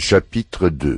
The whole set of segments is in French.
Chapitre 2.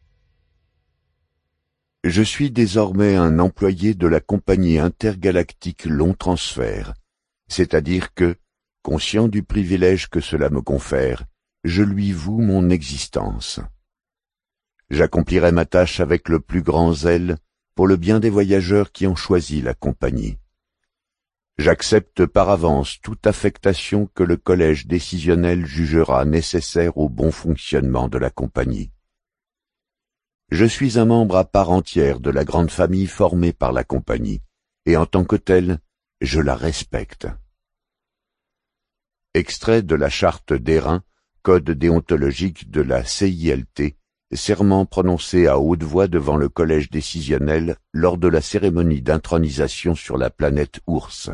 Je suis désormais un employé de la compagnie intergalactique Long Transfert, c'est-à-dire que, conscient du privilège que cela me confère, je lui voue mon existence. J'accomplirai ma tâche avec le plus grand zèle pour le bien des voyageurs qui ont choisi la compagnie. J'accepte par avance toute affectation que le collège décisionnel jugera nécessaire au bon fonctionnement de la compagnie. Je suis un membre à part entière de la grande famille formée par la compagnie, et en tant que tel, je la respecte. Extrait de la charte d'Airain, code déontologique de la CILT, serment prononcé à haute voix devant le collège décisionnel lors de la cérémonie d'intronisation sur la planète Ours.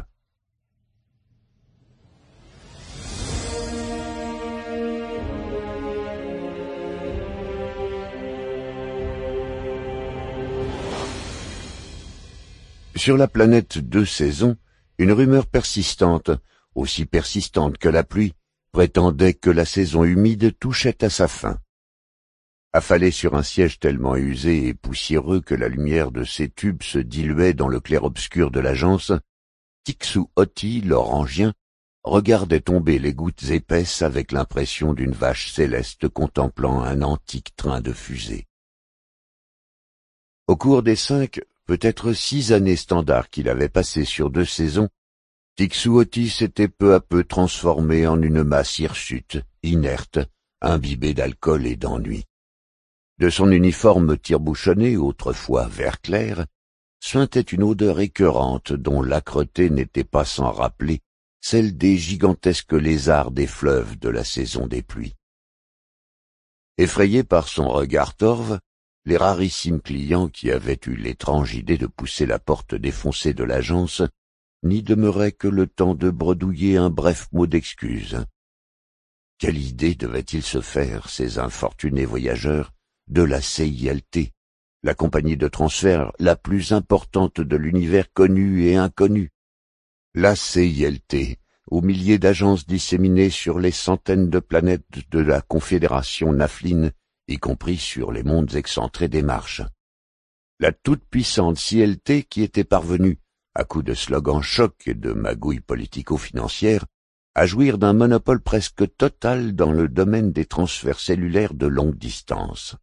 Sur la planète Deux Saisons, une rumeur persistante, aussi persistante que la pluie, prétendait que la saison humide touchait à sa fin. Affalé sur un siège tellement usé et poussiéreux que la lumière de ses tubes se diluait dans le clair-obscur de l'agence, Tixou-Oti, l'orangien, regardait tomber les gouttes épaisses avec l'impression d'une vache céleste contemplant un antique train de fusée. Au cours des 5, peut-être 6 années standards qu'il avait passées sur 2 saisons, Tixou-Oti s'était peu à peu transformé en une masse hirsute, inerte, imbibée d'alcool et d'ennui. De son uniforme tire-bouchonné, autrefois vert clair, suintait une odeur écœurante dont l'âcreté n'était pas sans rappeler celle des gigantesques lézards des fleuves de la saison des pluies. Effrayés par son regard torve, les rarissimes clients qui avaient eu l'étrange idée de pousser la porte défoncée de l'agence n'y demeuraient que le temps de bredouiller un bref mot d'excuse. Quelle idée devaient-ils se faire, ces infortunés voyageurs, de la CILT, la compagnie de transfert la plus importante de l'univers connu et inconnu? La CILT, aux milliers d'agences disséminées sur les centaines de planètes de la Confédération Nafline, y compris sur les mondes excentrés des Marches. La toute-puissante CILT qui était parvenue, à coups de slogans chocs et de magouilles politico-financières, à jouir d'un monopole presque total dans le domaine des transferts cellulaires de longue distance.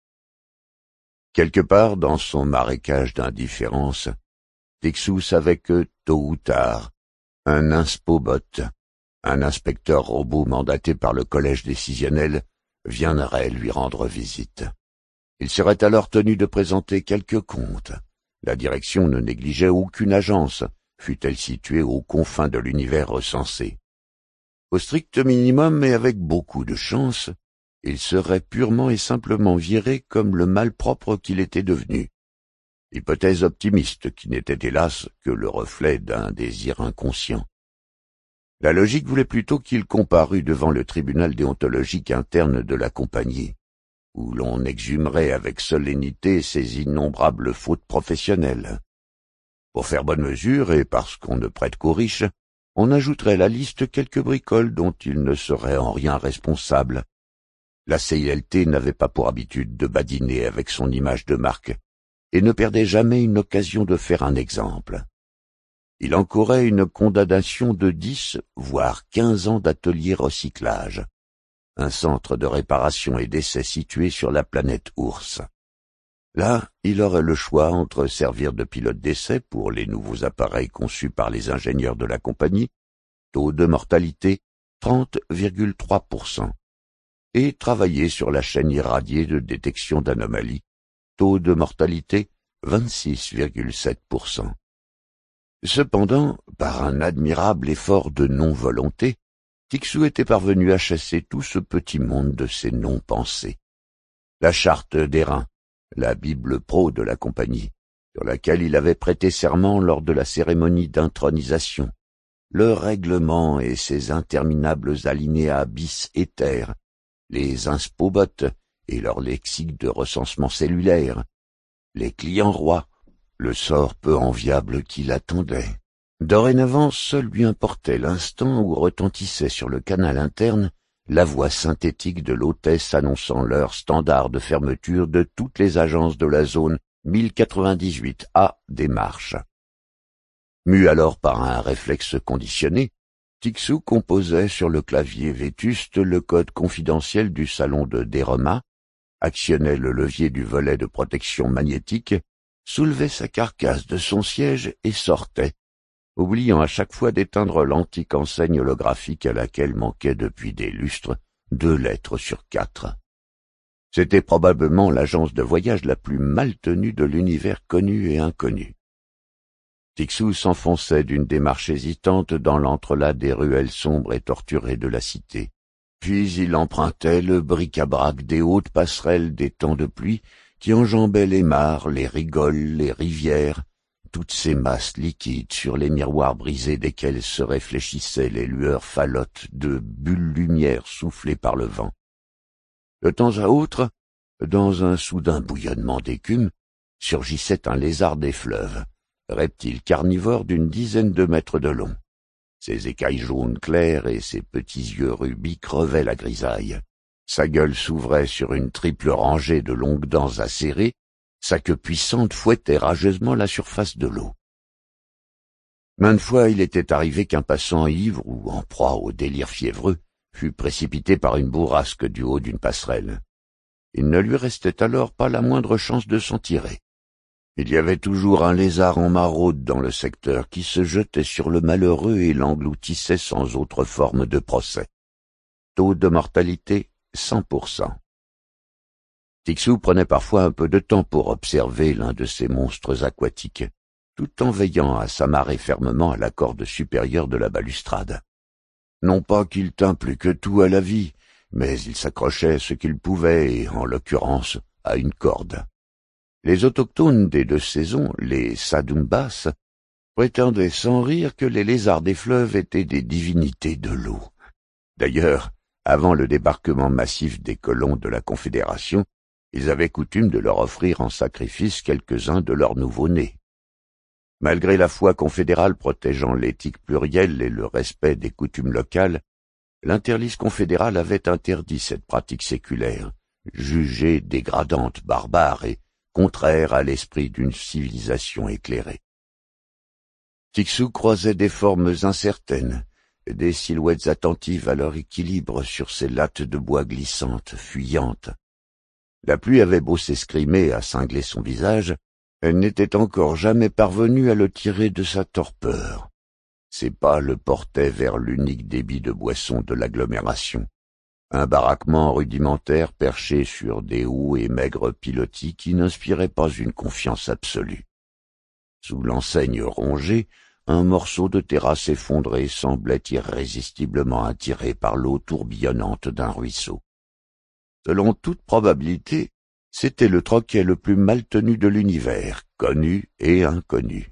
Quelque part dans son marécage d'indifférence, Tixou savait que, tôt ou tard, un inspobot, un inspecteur robot mandaté par le collège décisionnel, viendrait lui rendre visite. Il serait alors tenu de présenter quelques comptes. La direction ne négligeait aucune agence, fût-elle située aux confins de l'univers recensé. Au strict minimum et avec beaucoup de chance, il serait purement et simplement viré comme le malpropre qu'il était devenu. Hypothèse optimiste qui n'était hélas que le reflet d'un désir inconscient. La logique voulait plutôt qu'il comparût devant le tribunal déontologique interne de la compagnie, où l'on exhumerait avec solennité ses innombrables fautes professionnelles. Pour faire bonne mesure, et parce qu'on ne prête qu'aux riches, on ajouterait à la liste quelques bricoles dont il ne serait en rien responsable. La CILT n'avait pas pour habitude de badiner avec son image de marque, et ne perdait jamais une occasion de faire un exemple. Il encourait une condamnation de 10, voire 15 ans d'atelier recyclage, un centre de réparation et d'essai situé sur la planète Ours. Là, il aurait le choix entre servir de pilote d'essai pour les nouveaux appareils conçus par les ingénieurs de la compagnie, taux de mortalité 30,3%, et travailler sur la chaîne irradiée de détection d'anomalies, taux de mortalité 26,7%. Cependant, par un admirable effort de non-volonté, Tixou était parvenu à chasser tout ce petit monde de ses non-pensées. La charte d'Airain, la Bible pro de la compagnie, sur laquelle il avait prêté serment lors de la cérémonie d'intronisation, le règlement et ses interminables alinéas bis et ter, les inspobots et leur lexique de recensement cellulaire, les clients rois, le sort peu enviable qui l'attendait. Dorénavant, seul lui importait l'instant où retentissait sur le canal interne la voix synthétique de l'hôtesse annonçant l'heure standard de fermeture de toutes les agences de la zone 1098A des Marches. Mu alors par un réflexe conditionné, Tixou composait sur le clavier vétuste le code confidentiel du salon de Deroma, actionnait le levier du volet de protection magnétique, soulevait sa carcasse de son siège et sortait, oubliant à chaque fois d'éteindre l'antique enseigne holographique à laquelle manquaient depuis des lustres 2 lettres sur 4. C'était probablement l'agence de voyage la plus mal tenue de l'univers connu et inconnu. Tixou s'enfonçait d'une démarche hésitante dans l'entrelacs des ruelles sombres et torturées de la cité. Puis il empruntait le bric-à-brac des hautes passerelles des temps de pluie qui enjambaient les mares, les rigoles, les rivières, toutes ces masses liquides sur les miroirs brisés desquels se réfléchissaient les lueurs falottes de bulles lumière soufflées par le vent. De temps à autre, dans un soudain bouillonnement d'écume, surgissait un lézard des fleuves, reptile carnivore d'une dizaine de mètres de long. Ses écailles jaunes claires et ses petits yeux rubis crevaient la grisaille. Sa gueule s'ouvrait sur une triple rangée de longues dents acérées, sa queue puissante fouettait rageusement la surface de l'eau. Maintes fois il était arrivé qu'un passant ivre ou en proie au délire fiévreux fut précipité par une bourrasque du haut d'une passerelle. Il ne lui restait alors pas la moindre chance de s'en tirer. Il y avait toujours un lézard en maraude dans le secteur qui se jetait sur le malheureux et l'engloutissait sans autre forme de procès. Taux de mortalité 100%. Tixou prenait parfois un peu de temps pour observer l'un de ces monstres aquatiques, tout en veillant à s'amarrer fermement à la corde supérieure de la balustrade. Non pas qu'il tînt plus que tout à la vie, mais il s'accrochait ce qu'il pouvait, et en l'occurrence à une corde. Les autochtones des 2 saisons, les Sadumbas, prétendaient sans rire que les lézards des fleuves étaient des divinités de l'eau. D'ailleurs, avant le débarquement massif des colons de la Confédération, ils avaient coutume de leur offrir en sacrifice quelques-uns de leurs nouveau-nés. Malgré la foi confédérale protégeant l'éthique plurielle et le respect des coutumes locales, l'interlice confédéral avait interdit cette pratique séculaire, jugée dégradante, barbare et contraire à l'esprit d'une civilisation éclairée. Tixou croisait des formes incertaines, des silhouettes attentives à leur équilibre sur ces lattes de bois glissantes, fuyantes. La pluie avait beau s'escrimer à cingler son visage, elle n'était encore jamais parvenue à le tirer de sa torpeur. Ses pas le portaient vers l'unique débit de boissons de l'agglomération. Un baraquement rudimentaire perché sur des hauts et maigres pilotis qui n'inspiraient pas une confiance absolue. Sous l'enseigne rongée, un morceau de terrasse effondré semblait irrésistiblement attiré par l'eau tourbillonnante d'un ruisseau. Selon toute probabilité, c'était le troquet le plus mal tenu de l'univers, connu et inconnu.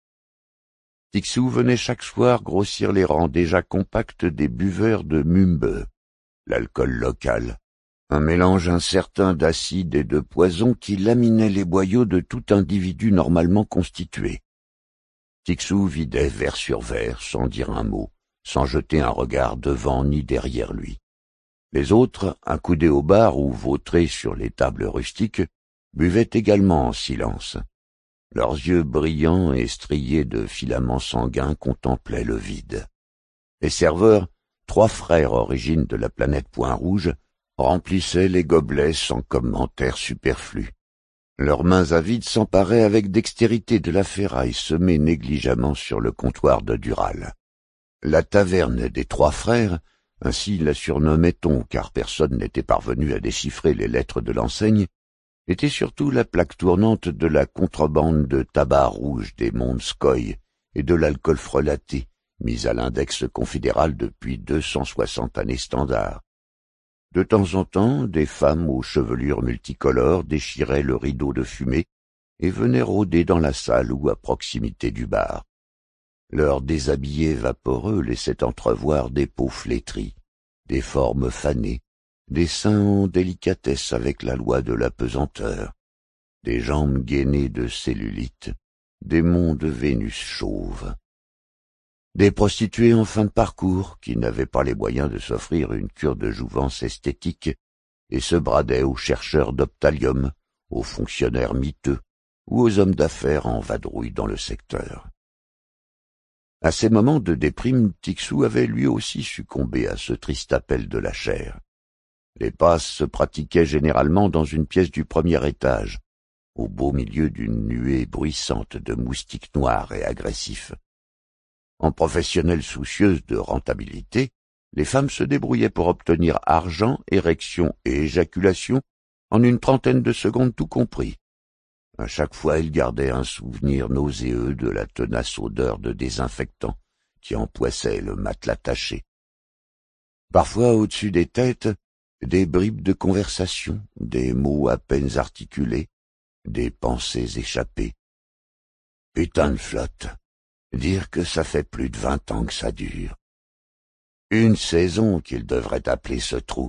Tixou venait chaque soir grossir les rangs déjà compacts des buveurs de mumbe, l'alcool local, un mélange incertain d'acide et de poison qui laminait les boyaux de tout individu normalement constitué. Tixou vidait verre sur verre sans dire un mot, sans jeter un regard devant ni derrière lui. Les autres, accoudés au bar ou vautrés sur les tables rustiques, buvaient également en silence. Leurs yeux brillants et striés de filaments sanguins contemplaient le vide. Les serveurs, 3 frères origines de la planète Point-Rouge, remplissaient les gobelets sans commentaire superflu. Leurs mains avides s'emparaient avec dextérité de la ferraille semée négligemment sur le comptoir de Dural. La taverne des 3 frères, ainsi la surnommait-on car personne n'était parvenu à déchiffrer les lettres de l'enseigne, était surtout la plaque tournante de la contrebande de tabac rouge des Montskoï et de l'alcool frelaté, mis à l'index confédéral depuis 260 années standard. De temps en temps, des femmes aux chevelures multicolores déchiraient le rideau de fumée et venaient rôder dans la salle ou à proximité du bar. Leur déshabillé vaporeux laissait entrevoir des peaux flétries, des formes fanées, des seins en délicatesse avec la loi de la pesanteur, des jambes gainées de cellulite, des monts de Vénus chauve. Des prostituées en fin de parcours, qui n'avaient pas les moyens de s'offrir une cure de jouvence esthétique, et se bradaient aux chercheurs d'Optalium, aux fonctionnaires miteux ou aux hommes d'affaires en vadrouille dans le secteur. À ces moments de déprime, Tixou avait lui aussi succombé à ce triste appel de la chair. Les passes se pratiquaient généralement dans une pièce du premier étage, au beau milieu d'une nuée bruissante de moustiques noirs et agressifs. En professionnelles soucieuses de rentabilité, les femmes se débrouillaient pour obtenir argent, érection et éjaculation en une trentaine de secondes tout compris. À chaque fois, elles gardaient un souvenir nauséeux de la tenace odeur de désinfectant qui empoissait le matelas taché. Parfois, au-dessus des têtes, des bribes de conversation, des mots à peine articulés, des pensées échappées. Putain de flotte, dire que ça fait plus de 20 ans que ça dure. Une saison qu'il devrait appeler ce trou.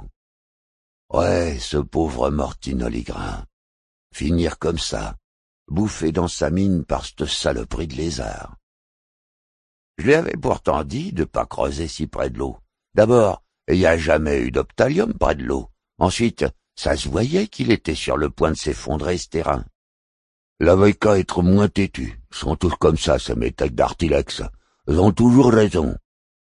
Ouais, ce pauvre Mortine Oligrin. Finir comme ça, bouffé dans sa mine par cette saloperie de lézard. Je lui avais pourtant dit de pas creuser si près de l'eau. D'abord, il n'y a jamais eu d'Optalium près de l'eau. Ensuite, ça se voyait qu'il était sur le point de s'effondrer ce terrain. Il avait qu'à être moins têtu. Ils sont tous comme ça, ces métèques d'Artilex. Ils ont toujours raison.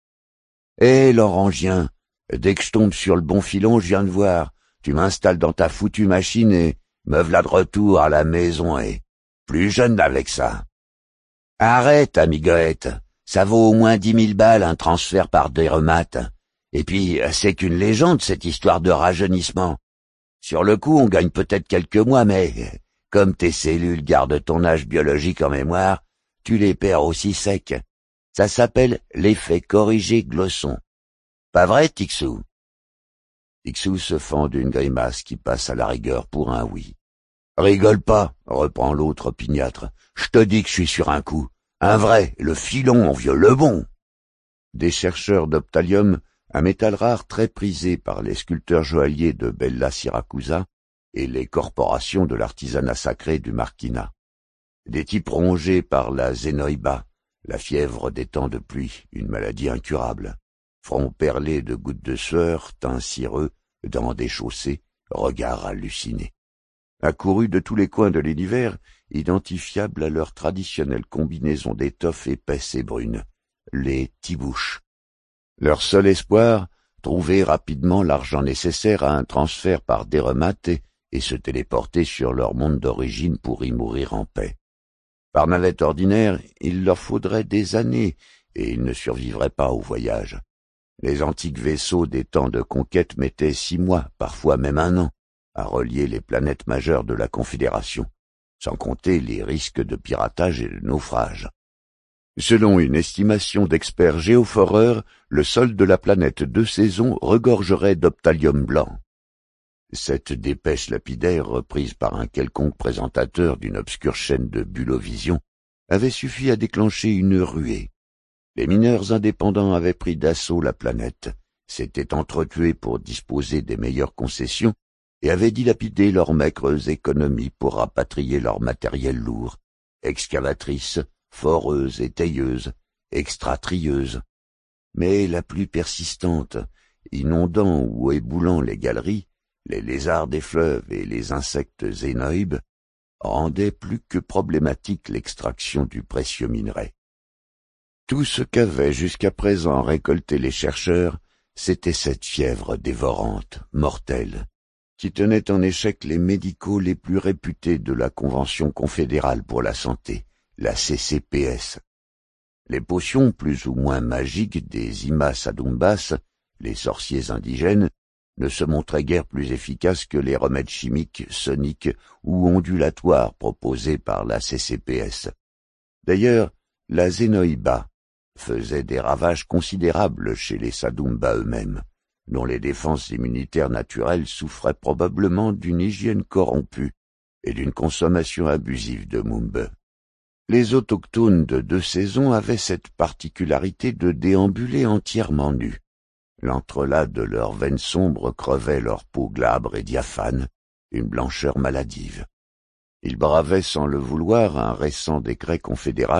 Eh, Laurentien, dès que je tombe sur le bon filon, je viens de voir. Tu m'installes dans ta foutue machine et me v'là de retour à la maison et plus jeune avec ça. Arrête, amigoette. Ça vaut au moins 10 000 balles un transfert par des remates. Et puis, c'est qu'une légende, cette histoire de rajeunissement. Sur le coup, on gagne peut-être quelques mois, mais comme tes cellules gardent ton âge biologique en mémoire, tu les perds aussi sec. Ça s'appelle l'effet corrigé Glosson. Pas vrai, Tixou? Tixou se fend d'une grimace qui passe à la rigueur pour un oui. Rigole pas, reprend l'autre opiniâtre. Je te dis que je suis sur un coup. Un vrai, le filon, mon vieux, le bon. Des chercheurs d'Optalium, un métal rare très prisé par les sculpteurs joailliers de Bella Siracusa et les corporations de l'artisanat sacré du Marquina. Des types rongés par la zénoïba, la fièvre des temps de pluie, une maladie incurable. Front perlé de gouttes de sueur, teint cireux, dents déchaussées, regard halluciné. Accourus de tous les coins de l'univers, identifiables à leur traditionnelle combinaison d'étoffes épaisses et brunes, les tibouches. Leur seul espoir, trouver rapidement l'argent nécessaire à un transfert par déremate et se téléporter sur leur monde d'origine pour y mourir en paix. Par navette ordinaire, il leur faudrait des années et ils ne survivraient pas au voyage. Les antiques vaisseaux des temps de conquête mettaient 6 mois, parfois même 1 an, à relier les planètes majeures de la Confédération, sans compter les risques de piratage et de naufrage. Selon une estimation d'experts géophoreurs, le sol de la planète de saison regorgerait d'Optalium blanc. Cette dépêche lapidaire, reprise par un quelconque présentateur d'une obscure chaîne de Bulovision, avait suffi à déclencher une ruée. Les mineurs indépendants avaient pris d'assaut la planète, s'étaient entretués pour disposer des meilleures concessions et avaient dilapidé leurs maigres économies pour rapatrier leur matériel lourd, excavatrices, foreuses et tailleuses, extratrieuses. Mais la plus persistante, inondant ou éboulant les galeries, les lézards des fleuves et les insectes zénoïbes, rendait plus que problématique l'extraction du précieux minerai. Tout ce qu'avaient jusqu'à présent récolté les chercheurs, c'était cette fièvre dévorante, mortelle, qui tenait en échec les médicaux les plus réputés de la Convention confédérale pour la santé, la CCPS. Les potions plus ou moins magiques des Imas Adumbas, les sorciers indigènes, ne se montraient guère plus efficaces que les remèdes chimiques, soniques ou ondulatoires proposés par la CCPS. D'ailleurs, la Zénoïba faisait des ravages considérables chez les Sadumba eux-mêmes, dont les défenses immunitaires naturelles souffraient probablement d'une hygiène corrompue et d'une consommation abusive de mumbe. Les autochtones de 2 saisons avaient cette particularité de déambuler entièrement nus. L'entrelac de leurs veines sombres crevait leur peau glabre et diaphane, une blancheur maladive. Ils bravaient sans le vouloir un récent décret confédéral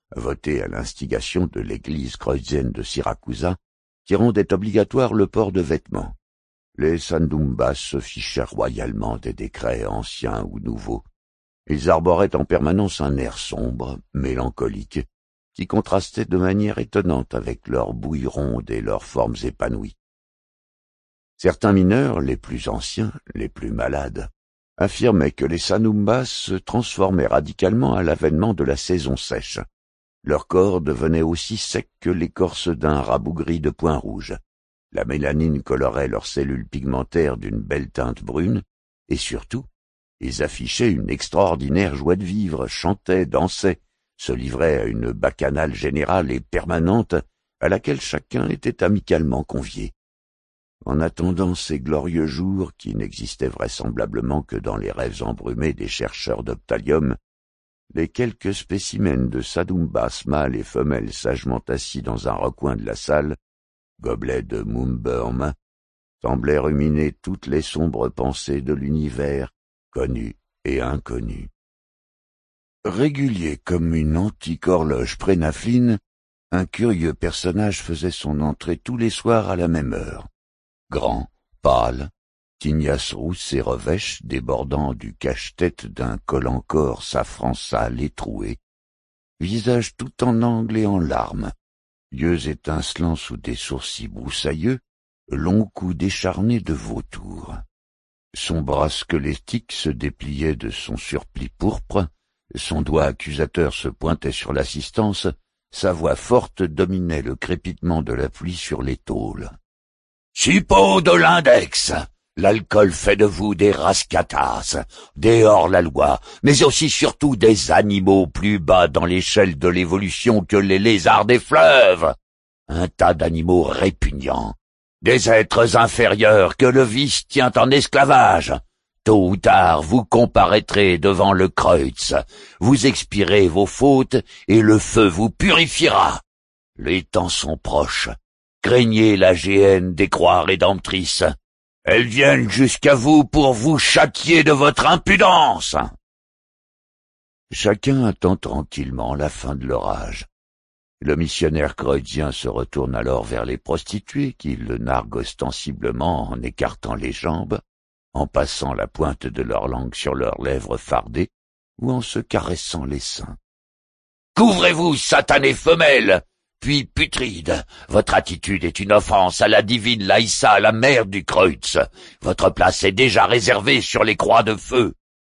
voté à l'instigation de l'église creuzienne de Siracusa, qui rendait obligatoire le port de vêtements. Les Sandumbas se fichèrent royalement des décrets anciens ou nouveaux. Ils arboraient en permanence un air sombre, mélancolique, qui contrastait de manière étonnante avec leurs bouilles rondes et leurs formes épanouies. Certains mineurs, les plus anciens, les plus malades, affirmaient que les Sandumbas se transformaient radicalement à l'avènement de la saison sèche. Leur corps devenait aussi sec que l'écorce d'un rabougri de points rouges. La mélanine colorait leurs cellules pigmentaires d'une belle teinte brune, et surtout, ils affichaient une extraordinaire joie de vivre, chantaient, dansaient, se livraient à une bacchanale générale et permanente à laquelle chacun était amicalement convié. En attendant ces glorieux jours qui n'existaient vraisemblablement que dans les rêves embrumés des chercheurs d'Optalium, les quelques spécimens de Sandumbas mâles et femelles sagement assis dans un recoin de la salle, gobelets de mumbe en main, semblaient ruminer toutes les sombres pensées de l'univers, connu et inconnu. Régulier comme une antique horloge prénafline, un curieux personnage faisait son entrée tous les soirs à la même heure. Grand, pâle, tignasse rousse et revêche débordant du cache-tête d'un col encore safran sale et troué, visage tout en angles et en larmes, yeux étincelants sous des sourcils broussailleux, long cou décharné de vautour. Son bras squelettique se dépliait de son surplis pourpre, son doigt accusateur se pointait sur l'assistance, sa voix forte dominait le crépitement de la pluie sur les tôles. « Chipot de l'index! L'alcool fait de vous des rascatas, des hors-la-loi, mais aussi surtout des animaux plus bas dans l'échelle de l'évolution que les lézards des fleuves. Un tas d'animaux répugnants, des êtres inférieurs que le vice tient en esclavage. Tôt ou tard, vous comparaîtrez devant le Kreutz, vous expirez vos fautes et le feu vous purifiera. Les temps sont proches. Craignez la géhenne des croix rédemptrices. Elles viennent jusqu'à vous pour vous châtier de votre impudence. » Chacun attend tranquillement la fin de l'orage. Le missionnaire kreuzien se retourne alors vers les prostituées qui le narguent ostensiblement en écartant les jambes, en passant la pointe de leur langue sur leurs lèvres fardées ou en se caressant les seins. « Couvrez-vous, satanée femelle, puis putride, votre attitude est une offense à la divine Laïssa, la mère du Kreutz. Votre place est déjà réservée sur les croix de feu. »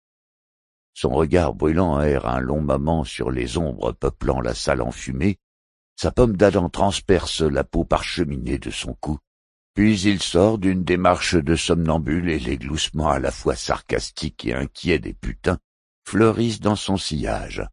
Son regard brûlant erre un long moment sur les ombres peuplant la salle enfumée. Sa pomme d'Adam transperce la peau parcheminée de son cou. Puis il sort d'une démarche de somnambule et les gloussements à la fois sarcastiques et inquiets des putains fleurissent dans son sillage.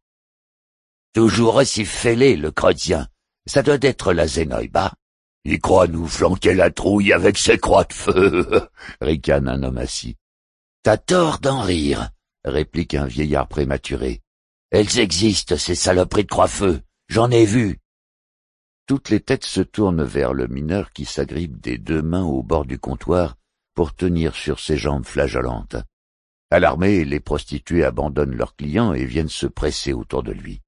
« Toujours aussi fêlé, le Kreuzien. Ça doit être la Zénoïba. Il croit nous flanquer la trouille avec ses croix de feu, » ricane un homme assis. « T'as tort d'en rire, » réplique un vieillard prématuré. « Elles existent, ces saloperies de croix-feu. J'en ai vu. » Toutes les têtes se tournent vers le mineur qui s'agrippe des deux mains au bord du comptoir pour tenir sur ses jambes flageolantes. Alarmés, les prostituées abandonnent leurs clients et viennent se presser autour de lui.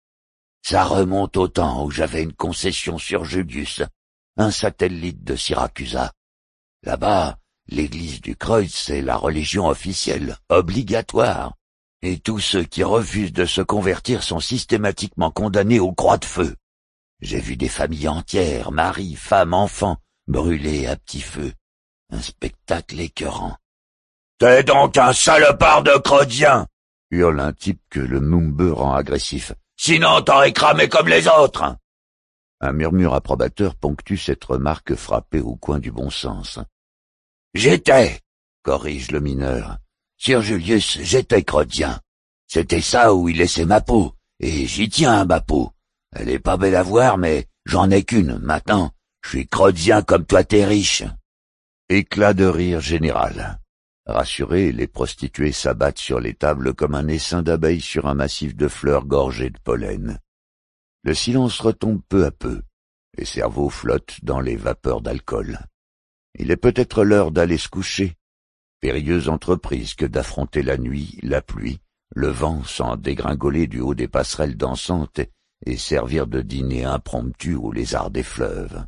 Ça remonte au temps où j'avais une concession sur Julius, un satellite de Siracusa. Là-bas, l'église du Kreutz est la religion officielle, obligatoire, et tous ceux qui refusent de se convertir sont systématiquement condamnés aux croix de feu. J'ai vu des familles entières, maris, femmes, enfants, brûlés à petit feu. Un spectacle écœurant. « T'es donc un salopard de Kreuzien !» hurle un type que le Mumbe rend agressif. « Sinon t'aurais cramé comme les autres !» Un murmure approbateur ponctue cette remarque frappée au coin du bon sens. « J'étais, » corrige le mineur. « Sur Julius, j'étais Kreuzien. C'était ça où il laissait ma peau, et j'y tiens à ma peau. Elle est pas belle à voir, mais j'en ai qu'une, maintenant. Je suis Kreuzien comme toi t'es riche. » Éclat de rire général. Rassurés, les prostituées s'abattent sur les tables comme un essaim d'abeilles sur un massif de fleurs gorgées de pollen. Le silence retombe peu à peu. Les cerveaux flottent dans les vapeurs d'alcool. Il est peut-être l'heure d'aller se coucher. Périlleuse entreprise que d'affronter la nuit, la pluie, le vent sans dégringoler du haut des passerelles dansantes et servir de dîner impromptu aux lézards des fleuves.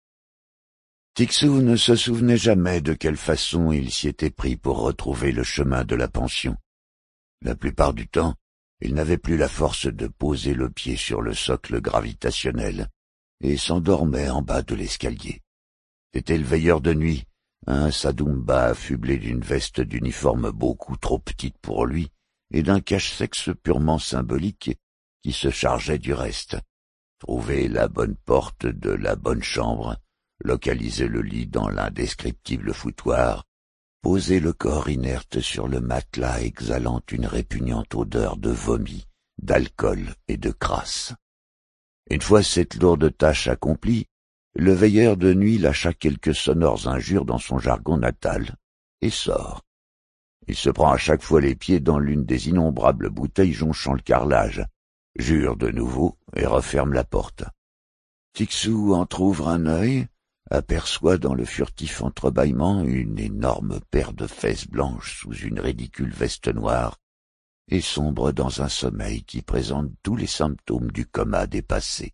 Tixou ne se souvenait jamais de quelle façon il s'y était pris pour retrouver le chemin de la pension. La plupart du temps, il n'avait plus la force de poser le pied sur le socle gravitationnel et s'endormait en bas de l'escalier. C'était le veilleur de nuit, un Sadumba affublé d'une veste d'uniforme beaucoup trop petite pour lui et d'un cache-sexe purement symbolique qui se chargeait du reste. Trouver la bonne porte de la bonne chambre, localiser le lit dans l'indescriptible foutoir, poser le corps inerte sur le matelas exhalant une répugnante odeur de vomi, d'alcool et de crasse. Une fois cette lourde tâche accomplie, le veilleur de nuit lâcha quelques sonores injures dans son jargon natal et sort. Il se prend à chaque fois les pieds dans l'une des innombrables bouteilles jonchant le carrelage, jure de nouveau et referme la porte. Tixou entr'ouvre un œil, aperçoit dans le furtif entrebâillement une énorme paire de fesses blanches sous une ridicule veste noire, et sombre dans un sommeil qui présente tous les symptômes du coma dépassé.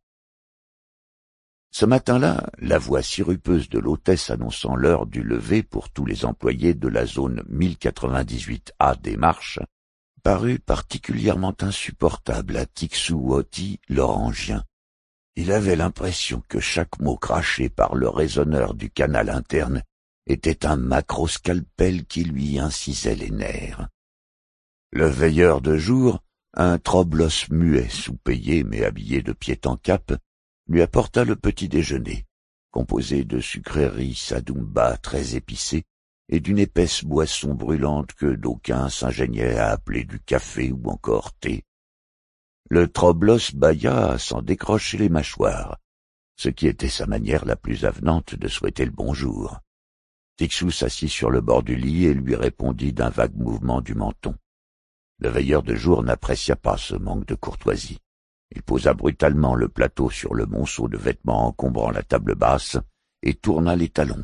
Ce matin-là, la voix sirupeuse de l'hôtesse annonçant l'heure du lever pour tous les employés de la zone 1098A des Marches parut particulièrement insupportable à Tixou Oti, l'orangien. Il avait l'impression que chaque mot craché par le résonneur du canal interne était un macroscalpel qui lui incisait les nerfs. Le veilleur de jour, un troblos muet sous-payé mais habillé de pied en cap, lui apporta le petit déjeuner, composé de sucreries Sadumba très épicées et d'une épaisse boisson brûlante que d'aucuns s'ingéniaient à appeler du café ou encore thé. Le troblos bâilla à s'en décrocher les mâchoires, ce qui était sa manière la plus avenante de souhaiter le bonjour. Tixou s'assit sur le bord du lit et lui répondit d'un vague mouvement du menton. Le veilleur de jour n'apprécia pas ce manque de courtoisie. Il posa brutalement le plateau sur le monceau de vêtements encombrant la table basse et tourna les talons.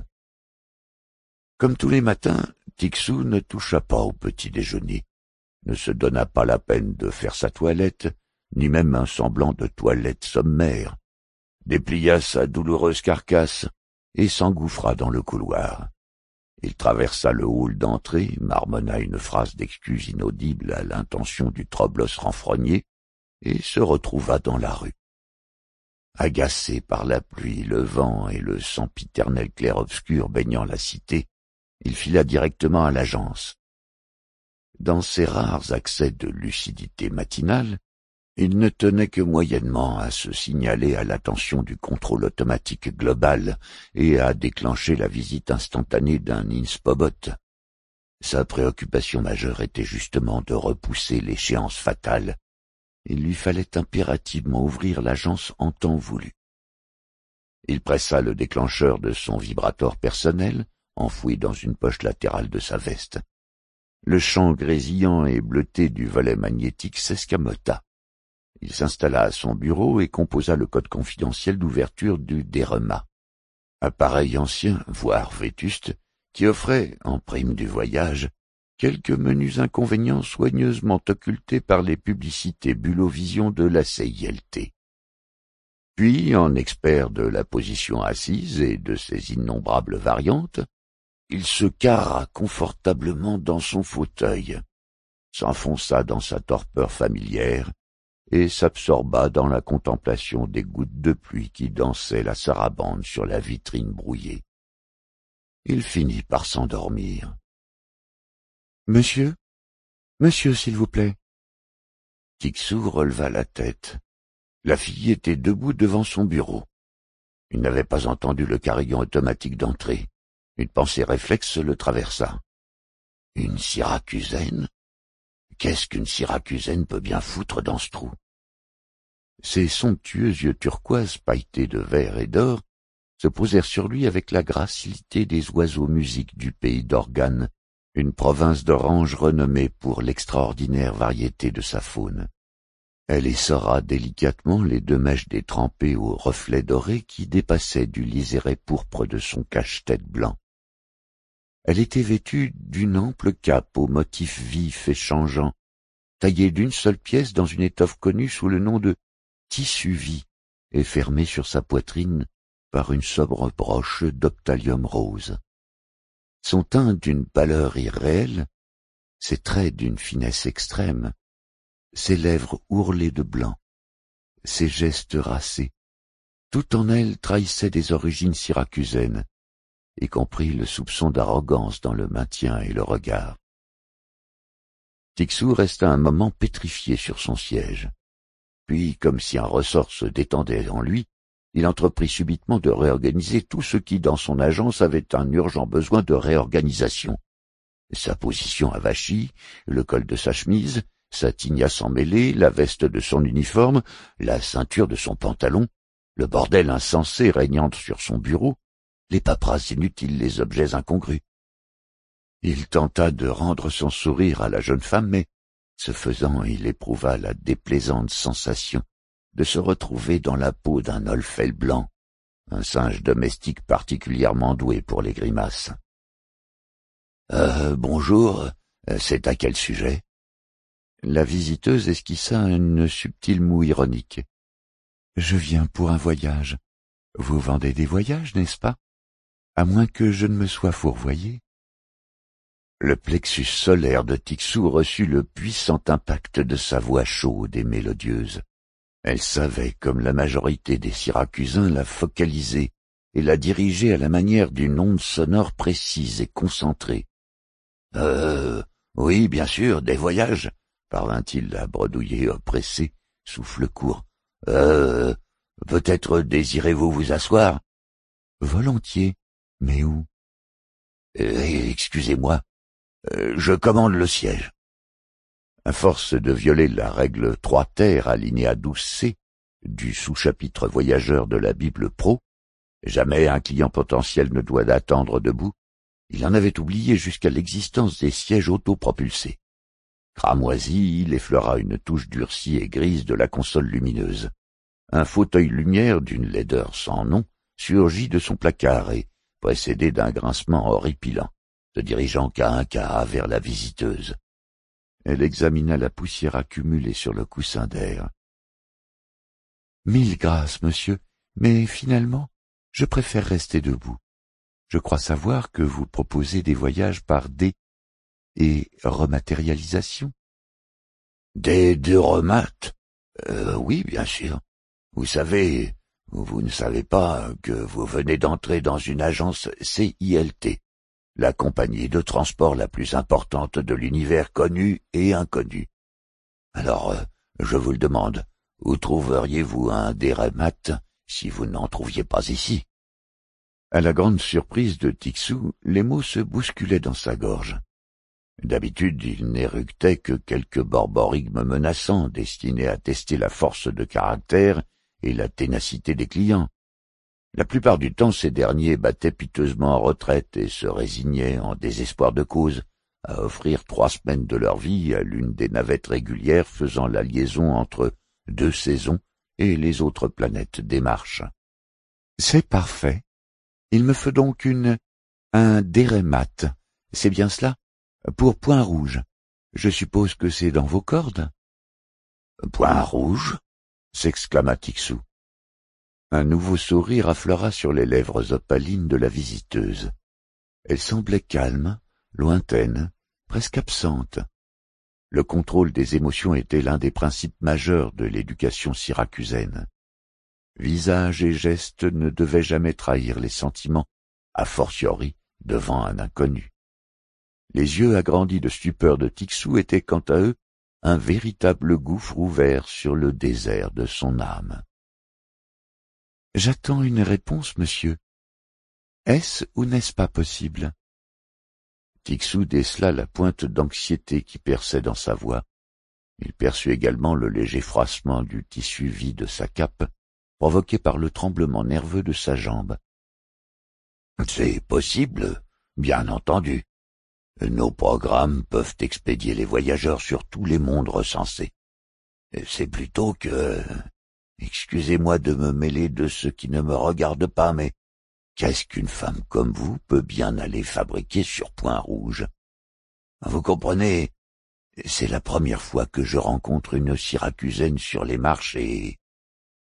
Comme tous les matins, Tixou ne toucha pas au petit déjeuner, ne se donna pas la peine de faire sa toilette, ni même un semblant de toilette sommaire, déplia sa douloureuse carcasse et s'engouffra dans le couloir. Il traversa le hall d'entrée, marmonna une phrase d'excuse inaudible à l'intention du troblos renfrogné et se retrouva dans la rue. Agacé par la pluie, le vent et le sempiternel clair-obscur baignant la cité, il fila directement à l'agence. Dans ses rares accès de lucidité matinale, il ne tenait que moyennement à se signaler à l'attention du contrôle automatique global et à déclencher la visite instantanée d'un Inspobot. Sa préoccupation majeure était justement de repousser l'échéance fatale. Il lui fallait impérativement ouvrir l'agence en temps voulu. Il pressa le déclencheur de son vibrateur personnel, enfoui dans une poche latérale de sa veste. Le champ grésillant et bleuté du volet magnétique s'escamota. Il s'installa à son bureau et composa le code confidentiel d'ouverture du DEREMA, appareil ancien, voire vétuste, qui offrait, en prime du voyage, quelques menus inconvénients soigneusement occultés par les publicités Bulovision de la CILT. Puis, en expert de la position assise et de ses innombrables variantes, il se carra confortablement dans son fauteuil, s'enfonça dans sa torpeur familière et s'absorba dans la contemplation des gouttes de pluie qui dansaient la sarabande sur la vitrine brouillée. Il finit par s'endormir. « Monsieur, s'il vous plaît. » Tixou releva la tête. La fille était debout devant son bureau. Il n'avait pas entendu le carillon automatique d'entrée. Une pensée réflexe le traversa. Une Syracusaine? Qu'est-ce qu'une Syracusaine peut bien foutre dans ce trou? Ses somptueux yeux turquoise pailletés de vert et d'or se posèrent sur lui avec la gracilité des oiseaux musiques du pays d'Organe, une province d'Orange renommée pour l'extraordinaire variété de sa faune. Elle essora délicatement les deux mèches détrempées aux reflets dorés qui dépassaient du liseré pourpre de son cache-tête blanc. Elle était vêtue d'une ample cape aux motifs vifs et changeants, taillée d'une seule pièce dans une étoffe connue sous le nom de tissu-vie est fermé sur sa poitrine par une sobre broche d'octalium rose. Son teint d'une pâleur irréelle, ses traits d'une finesse extrême, ses lèvres ourlées de blanc, ses gestes racés, tout en elle trahissait des origines syracusaines, y compris le soupçon d'arrogance dans le maintien et le regard. Tixou resta un moment pétrifié sur son siège. Puis, comme si un ressort se détendait en lui, il entreprit subitement de réorganiser tout ce qui, dans son agence, avait un urgent besoin de réorganisation. Sa position avachie, le col de sa chemise, sa tignasse emmêlée, la veste de son uniforme, la ceinture de son pantalon, le bordel insensé régnant sur son bureau, les paperasses inutiles, les objets incongrus. Il tenta de rendre son sourire à la jeune femme, mais, ce faisant, il éprouva la déplaisante sensation de se retrouver dans la peau d'un olfel blanc, un singe domestique particulièrement doué pour les grimaces. Bonjour, c'est à quel sujet ?» La visiteuse esquissa une subtile moue ironique. « Je viens pour un voyage. Vous vendez des voyages, n'est-ce pas? À moins que je ne me sois fourvoyé. » Le plexus solaire de Tixou reçut le puissant impact de sa voix chaude et mélodieuse. Elle savait, comme la majorité des Syracusains, la focaliser et la diriger à la manière d'une onde sonore précise et concentrée. Oui, bien sûr, des voyages, » parvint-il à bredouiller oppressé, souffle court. Peut-être désirez-vous vous asseoir? » Volontiers, mais où? Excusez-moi, je commande le siège. À force de violer la règle 3 ter alinéa 12c du sous-chapitre voyageur de la Bible Pro, jamais un client potentiel ne doit attendre debout, il en avait oublié jusqu'à l'existence des sièges autopropulsés. Cramoisi, il effleura une touche durcie et grise de la console lumineuse. Un fauteuil lumière d'une laideur sans nom surgit de son placard et, précédé d'un grincement horripilant, se dirigeant qu'à un quart vers la visiteuse. Elle examina la poussière accumulée sur le coussin d'air. « Mille grâces, monsieur, mais finalement, je préfère rester debout. Je crois savoir que vous proposez des voyages par dé et rematérialisation. » Des remat? Oui, bien sûr. Vous savez, vous ne savez pas que vous venez d'entrer dans une agence CILT, la compagnie de transport la plus importante de l'univers connu et inconnu. Alors, je vous le demande, où trouveriez-vous un déremat si vous n'en trouviez pas ici? À la grande surprise de Tixou, les mots se bousculaient dans sa gorge. D'habitude, il n'éructait que quelques borborigmes menaçants destinés à tester la force de caractère et la ténacité des clients. La plupart du temps, ces derniers battaient piteusement en retraite et se résignaient, en désespoir de cause, à offrir 3 semaines de leur vie à l'une des navettes régulières faisant la liaison entre 2 saisons et les autres planètes des marches. « C'est parfait. Il me faut donc un dérémat. C'est bien cela? Pour Point Rouge. Je suppose que c'est dans vos cordes? »« Point Rouge ?» s'exclama Tixou. Un nouveau sourire affleura sur les lèvres opalines de la visiteuse. Elle semblait calme, lointaine, presque absente. Le contrôle des émotions était l'un des principes majeurs de l'éducation syracusaine. Visage et gestes ne devaient jamais trahir les sentiments, a fortiori devant un inconnu. Les yeux agrandis de stupeur de Tixou étaient quant à eux un véritable gouffre ouvert sur le désert de son âme. « J'attends une réponse, monsieur. Est-ce ou n'est-ce pas possible ?» Tixou décela la pointe d'anxiété qui perçait dans sa voix. Il perçut également le léger froissement du tissu vide de sa cape, provoqué par le tremblement nerveux de sa jambe. « C'est possible, bien entendu. Nos programmes peuvent expédier les voyageurs sur tous les mondes recensés. C'est plutôt que... Excusez-moi de me mêler de ce qui ne me regarde pas, mais qu'est-ce qu'une femme comme vous peut bien aller fabriquer sur Point Rouge? Vous comprenez, c'est la première fois que je rencontre une Syracusaine sur les marches et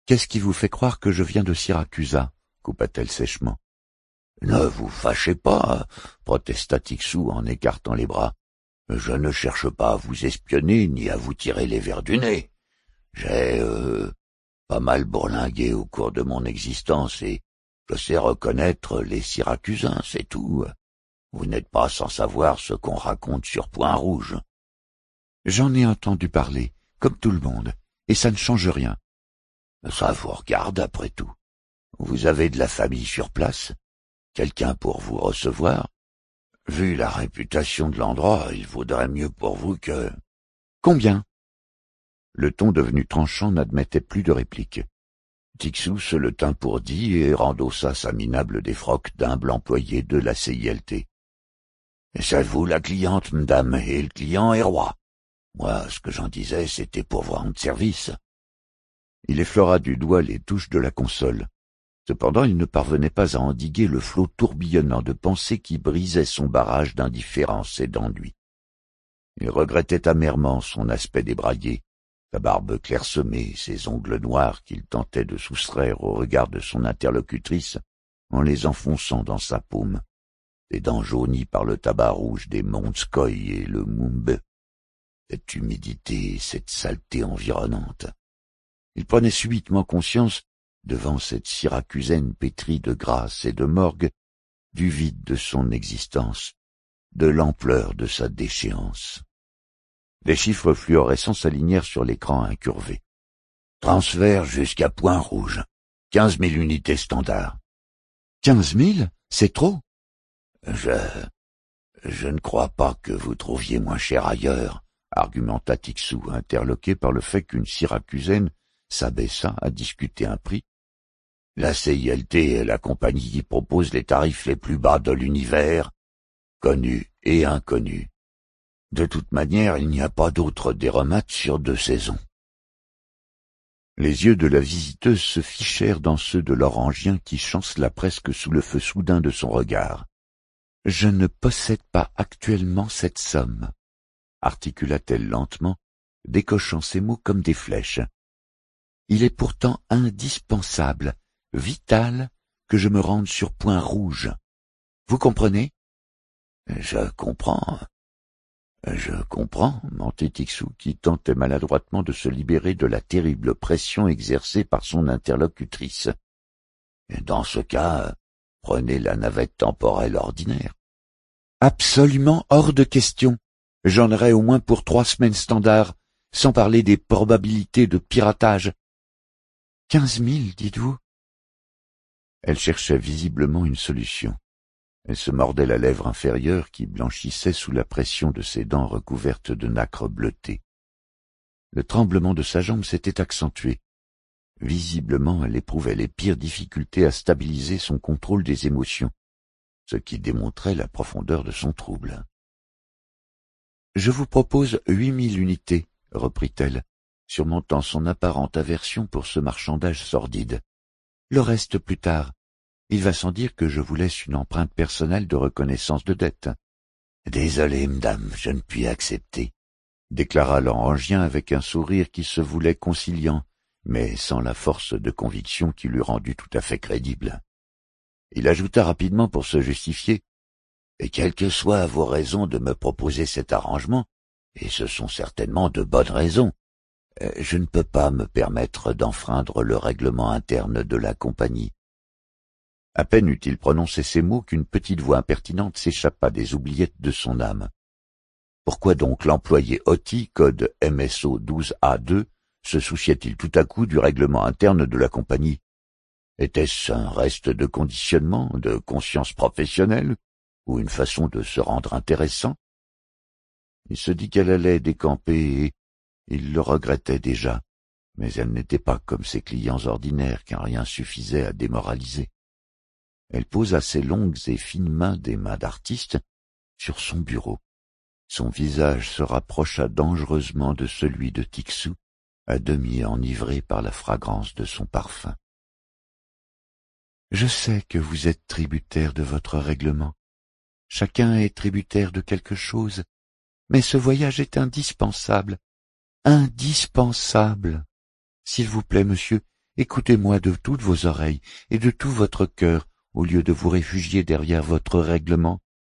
Qu'est-ce qui vous fait croire que je viens de Syracusa? Coupa-t-elle sèchement. Ne vous fâchez pas, protesta Tixou en écartant les bras. Je ne cherche pas à vous espionner ni à vous tirer les vers du nez. J'ai pas mal bourlingué au cours de mon existence et je sais reconnaître les Syracusains, c'est tout. Vous n'êtes pas sans savoir ce qu'on raconte sur Point-Rouge. J'en ai entendu parler, comme tout le monde, et ça ne change rien. Ça vous regarde après tout. Vous avez de la famille sur place? Quelqu'un pour vous recevoir? Vu la réputation de l'endroit, il vaudrait mieux pour vous que... Combien? Le ton devenu tranchant n'admettait plus de réplique. Tixou se le tint pour dit et rendossa sa minable défroque d'humble employé de la CILT. « C'est vous la cliente, madame, et le client est roi. Moi, ce que j'en disais, c'était pour vous rendre service. » Il effleura du doigt les touches de la console. Cependant, il ne parvenait pas à endiguer le flot tourbillonnant de pensées qui brisait son barrage d'indifférence et d'ennui. Il regrettait amèrement son aspect débraillé, sa barbe clairsemée, ses ongles noirs qu'il tentait de soustraire au regard de son interlocutrice en les enfonçant dans sa paume, ses dents jaunies par le tabac rouge des Montskoï et le Mumbe, cette humidité et cette saleté environnante. Il prenait subitement conscience, devant cette Syracusaine pétrie de grâce et de morgue, du vide de son existence, de l'ampleur de sa déchéance. Les chiffres fluorescents s'alignèrent sur l'écran incurvé. Transfert jusqu'à Point-Rouge. 15 000 unités standards. 15 000? C'est trop? Je ne crois pas que vous trouviez moins cher ailleurs, argumenta Tixou, interloqué par le fait qu'une Syracusaine s'abaissa à discuter un prix. La CILT est la compagnie qui propose les tarifs les plus bas de l'univers, connus et inconnus. De toute manière, il n'y a pas d'autre déromates sur 2 saisons. Les yeux de la visiteuse se fichèrent dans ceux de l'orangien qui chancela presque sous le feu soudain de son regard. « Je ne possède pas actuellement cette somme, » articula-t-elle lentement, décochant ses mots comme des flèches. « Il est pourtant indispensable, vital, que je me rende sur Point-Rouge. Vous comprenez? »« Je comprends, mentait Tixou, qui tentait maladroitement de se libérer de la terrible pression exercée par son interlocutrice. « Dans ce cas, prenez la navette temporelle ordinaire. »« Absolument hors de question. J'en aurai au moins pour 3 semaines standards, sans parler des probabilités de piratage. 15 000, dites-vous? » Elle cherchait visiblement une solution. Elle se mordait la lèvre inférieure qui blanchissait sous la pression de ses dents recouvertes de nacre bleutée. Le tremblement de sa jambe s'était accentué. Visiblement, elle éprouvait les pires difficultés à stabiliser son contrôle des émotions, ce qui démontrait la profondeur de son trouble. « Je vous propose 8 000 unités, reprit-elle, surmontant son apparente aversion pour ce marchandage sordide. Le reste plus tard. Il va sans dire que je vous laisse une empreinte personnelle de reconnaissance de dette. »« Désolé, madame, je ne puis accepter, » déclara l'orangien avec un sourire qui se voulait conciliant, mais sans la force de conviction qui l'eût rendu tout à fait crédible. Il ajouta rapidement pour se justifier, « Et quelles que soient vos raisons de me proposer cet arrangement, et ce sont certainement de bonnes raisons, je ne peux pas me permettre d'enfreindre le règlement interne de la compagnie. » À peine eut-il prononcé ces mots qu'une petite voix impertinente s'échappa des oubliettes de son âme. Pourquoi donc l'employé OTI, code MSO 12A2, se souciait-il tout à coup du règlement interne de la compagnie? Était-ce un reste de conditionnement, de conscience professionnelle, ou une façon de se rendre intéressant? Il se dit qu'elle allait décamper et il le regrettait déjà, mais elle n'était pas comme ses clients ordinaires car rien suffisait à démoraliser. Elle posa ses longues et fines mains des mains d'artiste sur son bureau. Son visage se rapprocha dangereusement de celui de Tixou, à demi enivré par la fragrance de son parfum. « Je sais que vous êtes tributaire de votre règlement. Chacun est tributaire de quelque chose, mais ce voyage est indispensable. Indispensable. S'il vous plaît, monsieur, Écoutez-moi de toutes vos oreilles et de tout votre cœur, au lieu de vous réfugier derrière votre règlement. »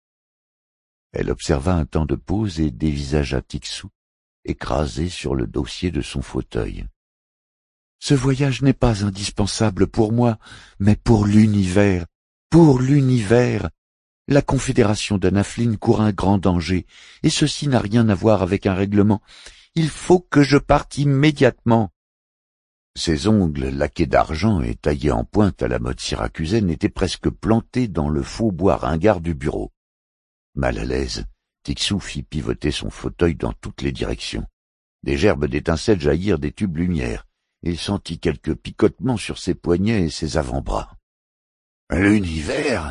Elle observa un temps de pause et dévisagea Tixou, écrasé sur le dossier de son fauteuil. « Ce voyage n'est pas indispensable pour moi, mais pour l'univers. Pour l'univers. La Confédération d'Anafline court un grand danger, et ceci n'a rien à voir avec un règlement. Il faut que je parte immédiatement. » Ses ongles laqués d'argent et taillés en pointe à la mode syracusaine étaient presque plantés dans le faux bois ringard du bureau. Mal à l'aise, Tixou fit pivoter son fauteuil dans toutes les directions. Des gerbes d'étincelles jaillirent des tubes lumière. Il sentit quelques picotements sur ses poignets et ses avant-bras. « L'univers ?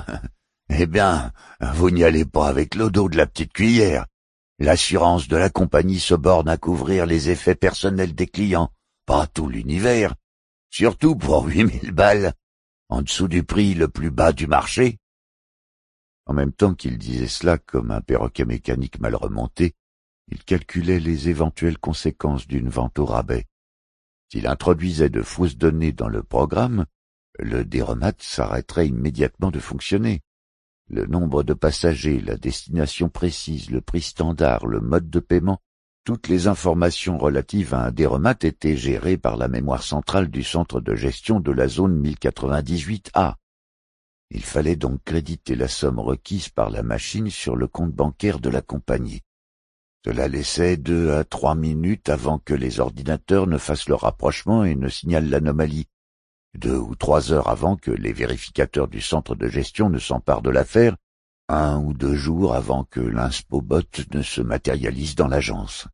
Eh bien, vous n'y allez pas avec l'eau d'eau de la petite cuillère. L'assurance de la compagnie se borne à couvrir les effets personnels des clients, pas tout l'univers. Surtout pour 8000 balles, en dessous du prix le plus bas du marché. » En même temps qu'il disait cela comme un perroquet mécanique mal remonté, il calculait les éventuelles conséquences d'une vente au rabais. S'il introduisait de fausses données dans le programme, le déromat s'arrêterait immédiatement de fonctionner. Le nombre de passagers, la destination précise, le prix standard, le mode de paiement, toutes les informations relatives à un déromat étaient gérées par la mémoire centrale du centre de gestion de la zone 1098A. Il fallait donc créditer la somme requise par la machine sur le compte bancaire de la compagnie. Cela laissait 2 à 3 minutes avant que les ordinateurs ne fassent le rapprochement et ne signalent l'anomalie. 2 ou 3 heures avant que les vérificateurs du centre de gestion ne s'emparent de l'affaire, 1 ou 2 jours avant que l'Inspobot ne se matérialise dans l'agence.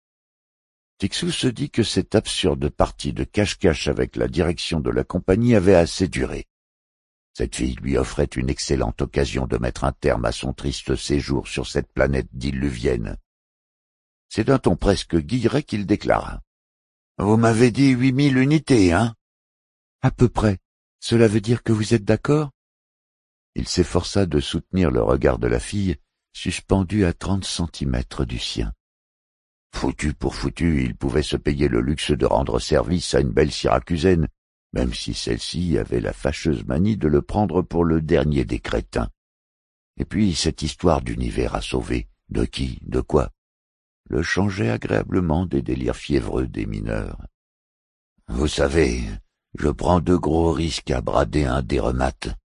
Tixou se dit que cette absurde partie de cache-cache avec la direction de la compagnie avait assez duré. Cette fille lui offrait une excellente occasion de mettre un terme à son triste séjour sur cette planète diluvienne. C'est d'un ton presque guilleret qu'il déclara. « Vous m'avez dit 8000 unités, hein ?»« À peu près. Cela veut dire que vous êtes d'accord ?» Il s'efforça de soutenir le regard de la fille, suspendu à 30 centimètres du sien. Foutu pour foutu, il pouvait se payer le luxe de rendre service à une belle syracusaine, même si celle-ci avait la fâcheuse manie de le prendre pour le dernier des crétins. Et puis cette histoire d'univers à sauver, de qui, de quoi, le changeait agréablement des délires fiévreux des mineurs. « Vous savez, je prends de gros risques à brader un déromat. »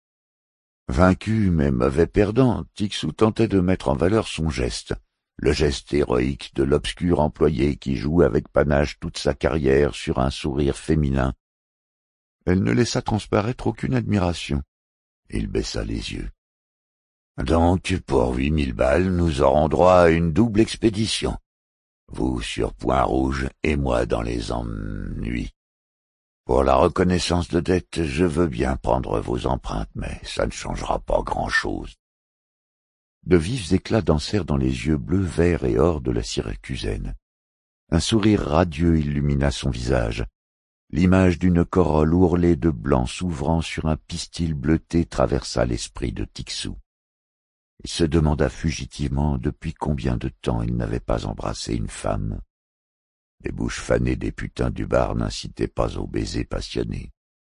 Vaincu mais mauvais perdant, Tixou tentait de mettre en valeur son geste, le geste héroïque de l'obscur employé qui joue avec panache toute sa carrière sur un sourire féminin. Elle ne laissa transparaître aucune admiration. Il baissa les yeux. « Donc, pour 8000 balles, nous aurons droit à une double expédition. Vous sur Point-Rouge et moi dans les ennuis. Pour la reconnaissance de dette, je veux bien prendre vos empreintes, mais ça ne changera pas grand-chose. » De vifs éclats dansèrent dans les yeux bleus, verts et or de la syracusaine. Un sourire radieux illumina son visage. L'image d'une corolle ourlée de blanc s'ouvrant sur un pistil bleuté traversa l'esprit de Tixou. Il se demanda fugitivement depuis combien de temps il n'avait pas embrassé une femme. Les bouches fanées des putains du bar n'incitaient pas aux baisers passionnés.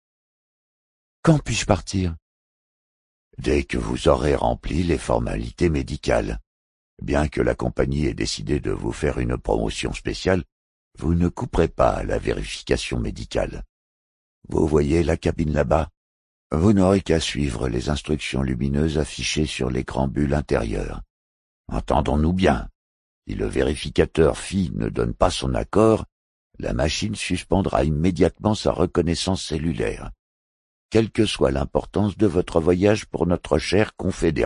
« Quand puis-je partir ?»« Dès que vous aurez rempli les formalités médicales. Bien que la compagnie ait décidé de vous faire une promotion spéciale, vous ne couperez pas à la vérification médicale. Vous voyez la cabine là-bas ? Vous n'aurez qu'à suivre les instructions lumineuses affichées sur l'écran bulle intérieur. Entendons-nous bien. Si le vérificateur FI ne donne pas son accord, la machine suspendra immédiatement sa reconnaissance cellulaire, quelle que soit l'importance de votre voyage pour notre chère confédération. »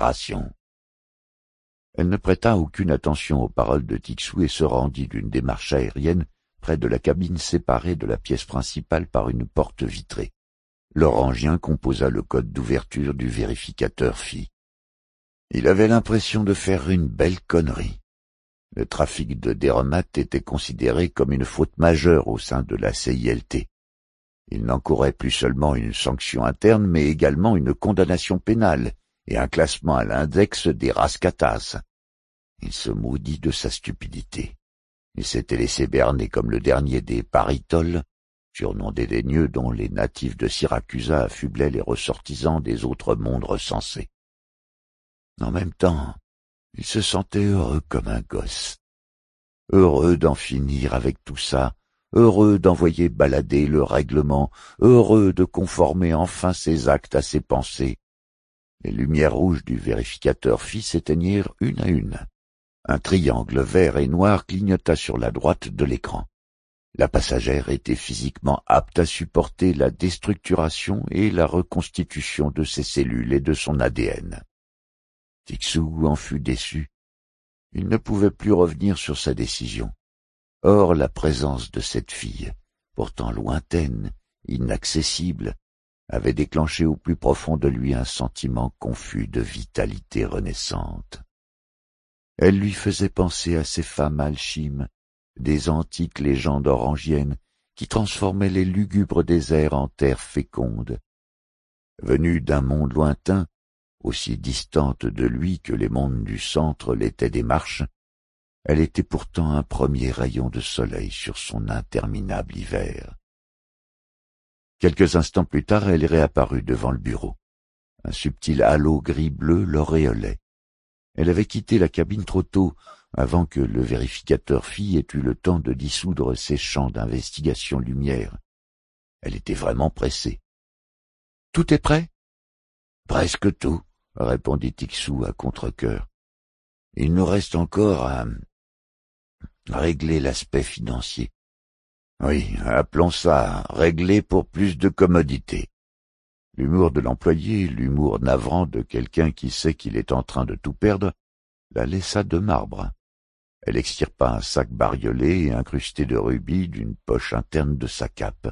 Elle ne prêta aucune attention aux paroles de Tixou et se rendit d'une démarche aérienne près de la cabine séparée de la pièce principale par une porte vitrée. L'orangien composa le code d'ouverture du vérificateur FI. Il avait l'impression de faire une belle connerie. Le trafic de déromat était considéré comme une faute majeure au sein de la CILT. Il n'encourait plus seulement une sanction interne, mais également une condamnation pénale et un classement à l'index des rascatas. Il se maudit de sa stupidité. Il s'était laissé berner comme le dernier des paritoles, surnom dédaigneux dont les natifs de Syracusa affublaient les ressortissants des autres mondes recensés. En même temps, il se sentait heureux comme un gosse. Heureux d'en finir avec tout ça, heureux d'envoyer balader le règlement, heureux de conformer enfin ses actes à ses pensées. Les lumières rouges du vérificateur fit s'éteignirent une à une. Un triangle vert et noir clignota sur la droite de l'écran. La passagère était physiquement apte à supporter la déstructuration et la reconstitution de ses cellules et de son ADN. Tixou en fut déçu. Il ne pouvait plus revenir sur sa décision. Or, la présence de cette fille, pourtant lointaine, inaccessible, avait déclenché au plus profond de lui un sentiment confus de vitalité renaissante. Elle lui faisait penser à ces femmes alchimes des antiques légendes orangiennes qui transformaient les lugubres déserts en terres fécondes. Venue d'un monde lointain, aussi distante de lui que les mondes du centre l'étaient des marches, elle était pourtant un premier rayon de soleil sur son interminable hiver. Quelques instants plus tard, elle réapparut devant le bureau. Un subtil halo gris-bleu l'auréolait. Elle avait quitté la cabine trop tôt, avant que le vérificateur fille ait eu le temps de dissoudre ses champs d'investigation lumière. Elle était vraiment pressée. « Tout est prêt ?»« Presque tout, » répondit Tixou à contre-cœur. « Il nous reste encore à régler l'aspect financier. Oui, appelons ça régler pour plus de commodité. » L'humour de l'employé, l'humour navrant de quelqu'un qui sait qu'il est en train de tout perdre, la laissa de marbre. Elle extirpa un sac bariolé et incrusté de rubis d'une poche interne de sa cape.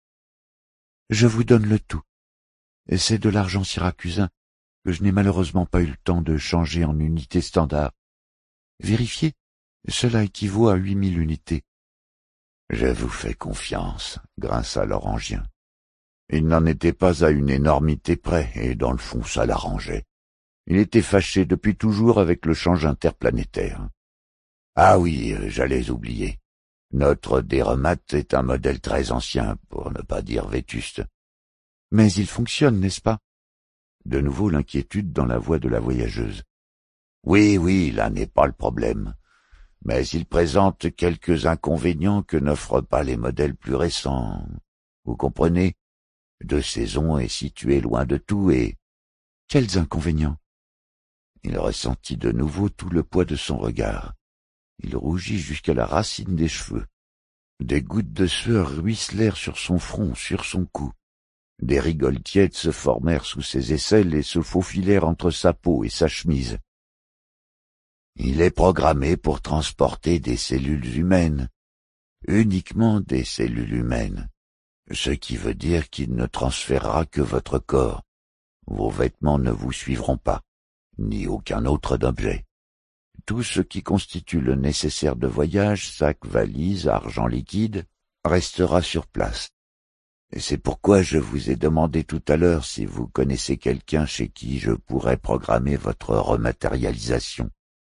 « Je vous donne le tout. Et c'est de l'argent syracusain que je n'ai malheureusement pas eu le temps de changer en unités standards. Vérifiez, cela équivaut à 8000 unités. »« Je vous fais confiance, » grinça l'orangien. Il n'en était pas à une énormité près, et dans le fond ça l'arrangeait. Il était fâché depuis toujours avec le change interplanétaire. Ah oui, j'allais oublier. Notre Déremat est un modèle très ancien, pour ne pas dire vétuste. Mais il fonctionne, n'est-ce pas? De nouveau l'inquiétude dans la voix de la voyageuse. Oui, là n'est pas le problème. Mais il présente quelques inconvénients que n'offrent pas les modèles plus récents. Vous comprenez? 2 saisons est situé loin de tout et... Quels inconvénients? Il ressentit de nouveau tout le poids de son regard. Il rougit jusqu'à la racine des cheveux. Des gouttes de sueur ruisselèrent sur son front, sur son cou. Des rigoles tièdes se formèrent sous ses aisselles et se faufilèrent entre sa peau et sa chemise. Il est programmé pour transporter des cellules humaines, uniquement des cellules humaines, ce qui veut dire qu'il ne transférera que votre corps. Vos vêtements ne vous suivront pas, ni aucun autre objet. Tout ce qui constitue le nécessaire de voyage, sac, valise, argent liquide, restera sur place. Et c'est pourquoi je vous ai demandé tout à l'heure si vous connaissez quelqu'un chez qui je pourrais programmer votre rematérialisation.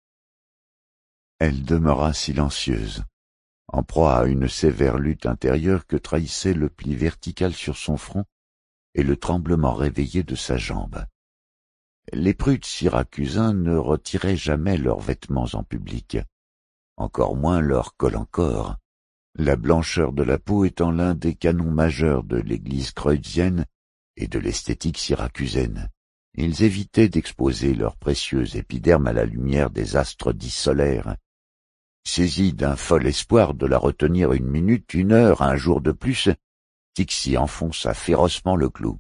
Elle demeura silencieuse, en proie à une sévère lutte intérieure que trahissait le pli vertical sur son front et le tremblement réveillé de sa jambe. Les prudes syracusains ne retiraient jamais leurs vêtements en public, encore moins leur col-en-corps, la blancheur de la peau étant l'un des canons majeurs de l'église creuzienne et de l'esthétique syracusaine. Ils évitaient d'exposer leur précieux épiderme à la lumière des astres dits solaires. Saisi d'un fol espoir de la retenir 1 minute, 1 heure, 1 jour de plus, Tixi enfonça férocement le clou.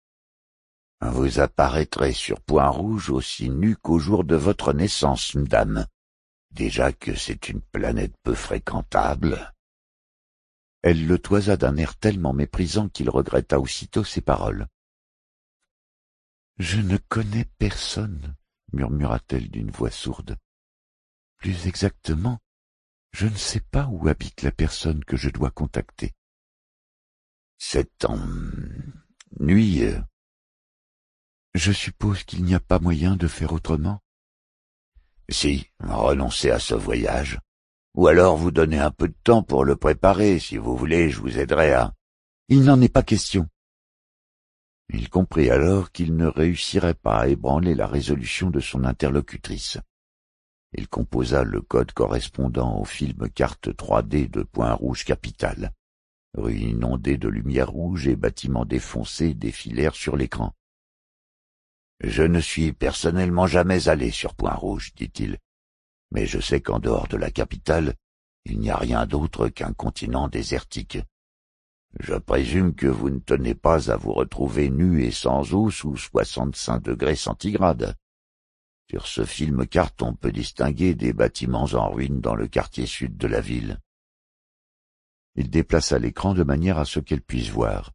« Vous apparaîtrez sur Point Rouge aussi nu qu'au jour de votre naissance, madame. Déjà que c'est une planète peu fréquentable. » Elle le toisa d'un air tellement méprisant qu'il regretta aussitôt ses paroles. « Je ne connais personne, » murmura-t-elle d'une voix sourde. « Plus exactement, je ne sais pas où habite la personne que je dois contacter. »« C'est nuit. Je suppose qu'il n'y a pas moyen de faire autrement. »« Si, renoncez à ce voyage. Ou alors vous donnez un peu de temps pour le préparer. Si vous voulez, je vous aiderai à... » Il n'en est pas question. Il comprit alors qu'il ne réussirait pas à ébranler la résolution de son interlocutrice. Il composa le code correspondant au film carte 3D de Point-Rouge Capitale. Rue inondée de lumière rouge et bâtiments défoncés défilèrent sur l'écran. « Je ne suis personnellement jamais allé sur Point-Rouge, dit-il, mais je sais qu'en dehors de la capitale, il n'y a rien d'autre qu'un continent désertique. Je présume que vous ne tenez pas à vous retrouver nu et sans eau sous 65 degrés centigrades. Sur ce film carte, on peut distinguer des bâtiments en ruine dans le quartier sud de la ville. » Il déplaça l'écran de manière à ce qu'elle puisse voir.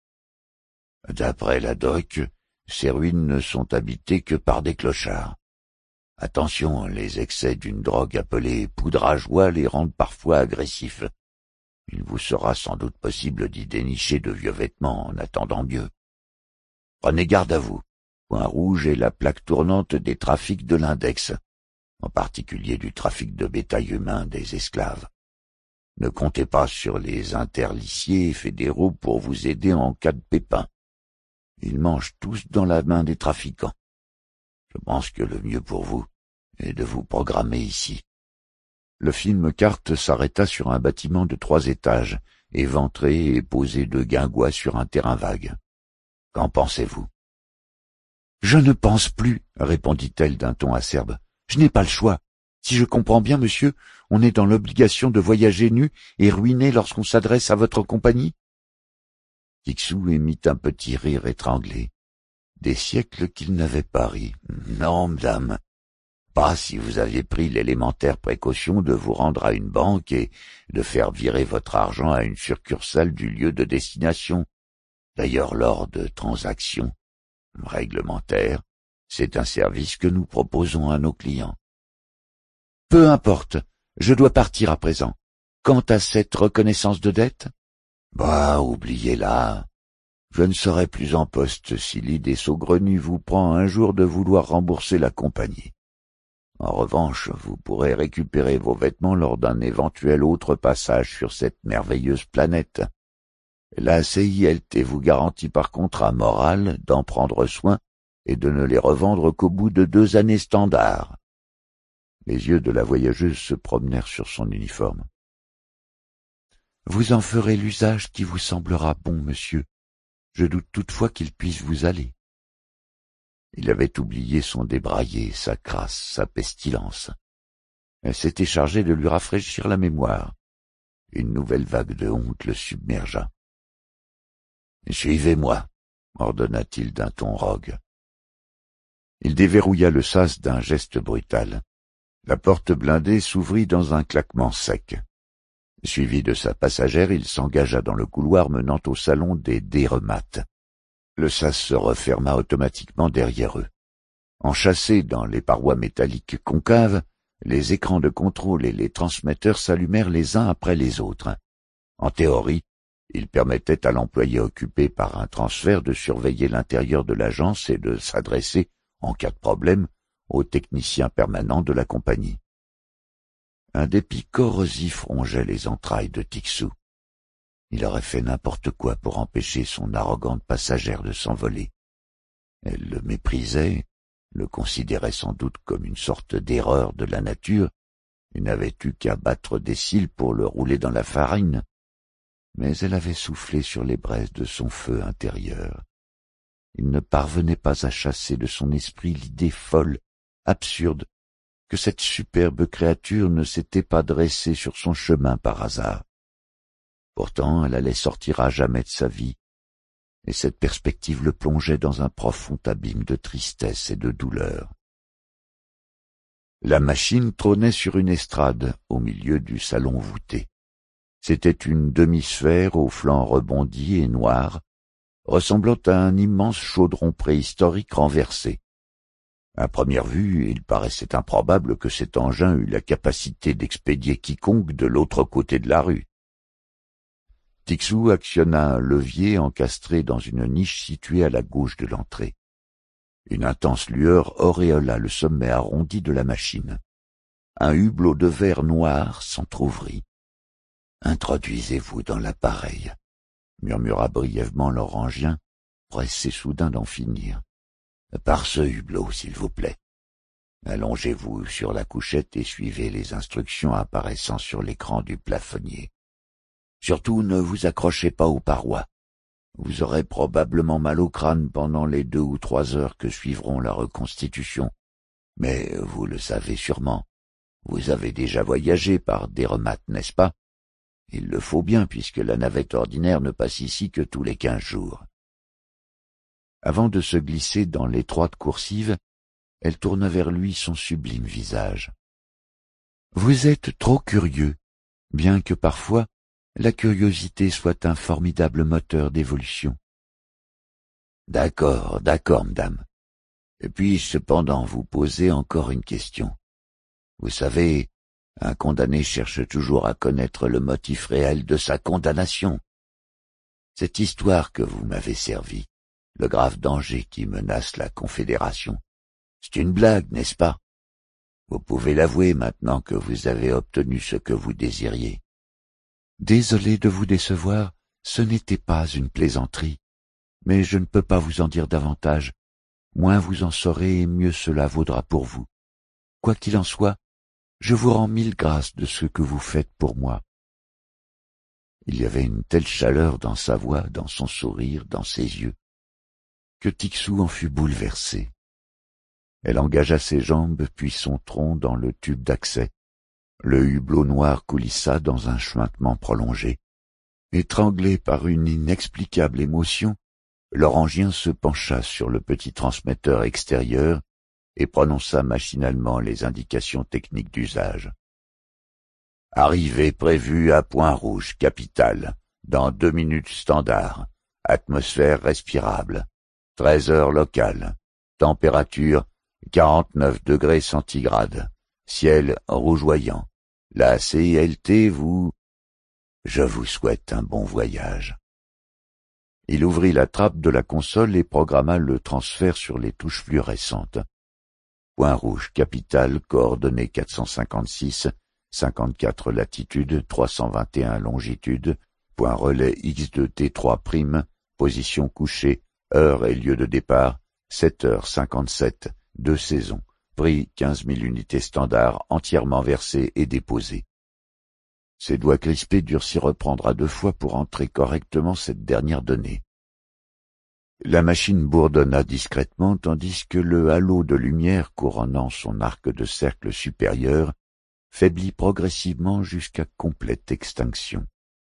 « D'après la doc, ces ruines ne sont habitées que par des clochards. Attention, les excès d'une drogue appelée poudre à joie les rendent parfois agressifs. Il vous sera sans doute possible d'y dénicher de vieux vêtements en attendant mieux. Prenez garde à vous. Point-Rouge est la plaque tournante des trafics de l'index, en particulier du trafic de bétail humain des esclaves. Ne comptez pas sur les interliciers fédéraux pour vous aider en cas de pépin. Ils mangent tous dans la main des trafiquants. Je pense que le mieux pour vous est de vous programmer ici. » Le film carte s'arrêta sur un bâtiment de 3 étages, éventré et posé de guingois sur un terrain vague. « Qu'en pensez-vous » ? « Je ne pense plus, répondit-elle d'un ton acerbe. Je n'ai pas le choix. Si je comprends bien, monsieur, on est dans l'obligation de voyager nu et ruiné lorsqu'on s'adresse à votre compagnie. Picsou émit un petit rire étranglé. Des siècles qu'il n'avait pas ri. Non, madame. Pas si vous aviez pris l'élémentaire précaution de vous rendre à une banque et de faire virer votre argent à une succursale du lieu de destination. D'ailleurs, lors de transactions réglementaires, c'est un service que nous proposons à nos clients. Peu importe, je dois partir à présent. Quant à cette reconnaissance de dette, bah, oubliez-la. Je ne serai plus en poste si l'idée saugrenue vous prend un jour de vouloir rembourser la compagnie. En revanche, vous pourrez récupérer vos vêtements lors d'un éventuel autre passage sur cette merveilleuse planète. La CILT vous garantit par contrat moral d'en prendre soin et de ne les revendre qu'au bout de 2 années standards. Les yeux de la voyageuse se promenèrent sur son uniforme. « Vous en ferez l'usage qui vous semblera bon, monsieur. Je doute toutefois qu'il puisse vous aller. » Il avait oublié son débraillé, sa crasse, sa pestilence. Elle s'était chargée de lui rafraîchir la mémoire. Une nouvelle vague de honte le submergea. « Suivez-moi » ordonna-t-il d'un ton rogue. Il déverrouilla le sas d'un geste brutal. La porte blindée s'ouvrit dans un claquement sec. Suivi de sa passagère, il s'engagea dans le couloir menant au salon des Déremat. Le sas se referma automatiquement derrière eux. Enchâssés dans les parois métalliques concaves, les écrans de contrôle et les transmetteurs s'allumèrent les uns après les autres. En théorie, ils permettaient à l'employé occupé par un transfert de surveiller l'intérieur de l'agence et de s'adresser, en cas de problème, au technicien permanent de la compagnie. Un dépit corrosif rongeait les entrailles de Picsou. Il aurait fait n'importe quoi pour empêcher son arrogante passagère de s'envoler. Elle le méprisait, le considérait sans doute comme une sorte d'erreur de la nature, et n'avait eu qu'à battre des cils pour le rouler dans la farine. Mais elle avait soufflé sur les braises de son feu intérieur. Il ne parvenait pas à chasser de son esprit l'idée folle, absurde, que cette superbe créature ne s'était pas dressée sur son chemin par hasard. Pourtant, elle allait sortir à jamais de sa vie, et cette perspective le plongeait dans un profond abîme de tristesse et de douleur. La machine trônait sur une estrade au milieu du salon voûté. C'était une demi-sphère aux flancs rebondis et noirs, ressemblant à un immense chaudron préhistorique renversé. À première vue, il paraissait improbable que cet engin eût la capacité d'expédier quiconque de l'autre côté de la rue. Picsou actionna un levier encastré dans une niche située à la gauche de l'entrée. Une intense lueur auréola le sommet arrondi de la machine. Un hublot de verre noir s'entr'ouvrit. « Introduisez-vous dans l'appareil. murmura brièvement l'Orangien, pressé soudain d'en finir. Par ce hublot, s'il vous plaît. Allongez-vous sur la couchette et suivez les instructions apparaissant sur l'écran du plafonnier. Surtout ne vous accrochez pas aux parois. Vous aurez probablement mal au crâne pendant les 2 ou 3 heures que suivront la reconstitution. Mais vous le savez sûrement, vous avez déjà voyagé par Dermatt, n'est-ce pas? Il le faut bien puisque la navette ordinaire ne passe ici que tous les 15 jours. Avant de se glisser dans l'étroite coursive, elle tourna vers lui son sublime visage. « Vous êtes trop curieux, bien que parfois la curiosité soit un formidable moteur d'évolution. »« D'accord, madame. Et puis cependant vous poser encore une question. Vous savez, un condamné cherche toujours à connaître le motif réel de sa condamnation. Cette histoire que vous m'avez servie, le grave danger qui menace la Confédération, c'est une blague, n'est-ce pas? Vous pouvez l'avouer maintenant que vous avez obtenu ce que vous désiriez. » « Désolé de vous décevoir, ce n'était pas une plaisanterie, mais je ne peux pas vous en dire davantage. Moins vous en saurez, mieux cela vaudra pour vous. Quoi qu'il en soit, je vous rends 1000 grâces de ce que vous faites pour moi. » Il y avait une telle chaleur dans sa voix, dans son sourire, dans ses yeux, que Tixou en fut bouleversé. Elle engagea ses jambes puis son tronc dans le tube d'accès. Le hublot noir coulissa dans un chuintement prolongé. Étranglé par une inexplicable émotion, l'Orangien se pencha sur le petit transmetteur extérieur et prononça machinalement les indications techniques d'usage. « Arrivée prévue à Point-Rouge, capitale, dans 2 minutes standard. Atmosphère respirable. 13 heures locales. Température 49 degrés centigrades. Ciel rougeoyant. La CILT vous... Je vous souhaite un bon voyage. » Il ouvrit la trappe de la console et programma le transfert sur les touches fluorescentes. Point-Rouge, capitale, coordonnées 456, 54 latitude, 321 longitude, point relais X2T3', position couchée, heure et lieu de départ, 7h57, 2 saisons. Prix 15 000 unités standards entièrement versées et déposées. Ses doigts crispés durent s'y reprendre à 2 fois pour entrer correctement cette dernière donnée. La machine bourdonna discrètement tandis que le halo de lumière couronnant son arc de cercle supérieur faiblit progressivement jusqu'à complète extinction.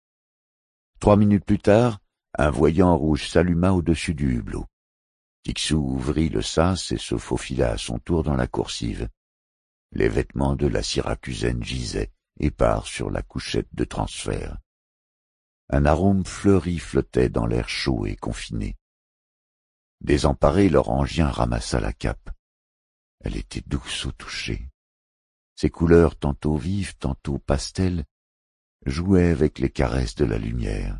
3 minutes plus tard, un voyant rouge s'alluma au-dessus du hublot. Tixou ouvrit le sas et se faufila à son tour dans la coursive. Les vêtements de la Syracusaine gisaient, épars sur la couchette de transfert. Un arôme fleuri flottait dans l'air chaud et confiné. Désemparé, l'Orangien ramassa la cape. Elle était douce au toucher. Ses couleurs, tantôt vives, tantôt pastel, jouaient avec les caresses de la lumière.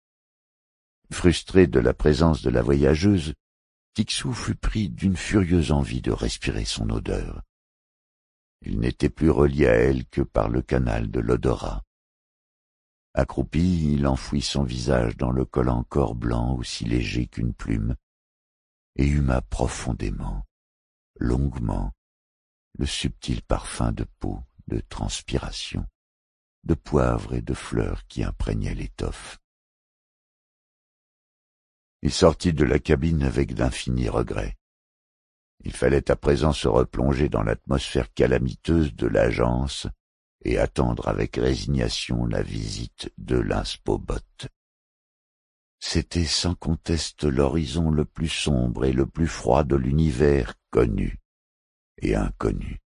Frustré de la présence de la voyageuse, Tixou fut pris d'une furieuse envie de respirer son odeur. Il n'était plus relié à elle que par le canal de l'odorat. Accroupi, il enfouit son visage dans le collant corps blanc aussi léger qu'une plume, et huma profondément, longuement, le subtil parfum de peau, de transpiration, de poivre et de fleurs qui imprégnaient l'étoffe. Il sortit de la cabine avec d'infinis regrets. Il fallait à présent se replonger dans l'atmosphère calamiteuse de l'agence et attendre avec résignation la visite de l'Inspobot. C'était sans conteste l'horizon le plus sombre et le plus froid de l'univers connu et inconnu.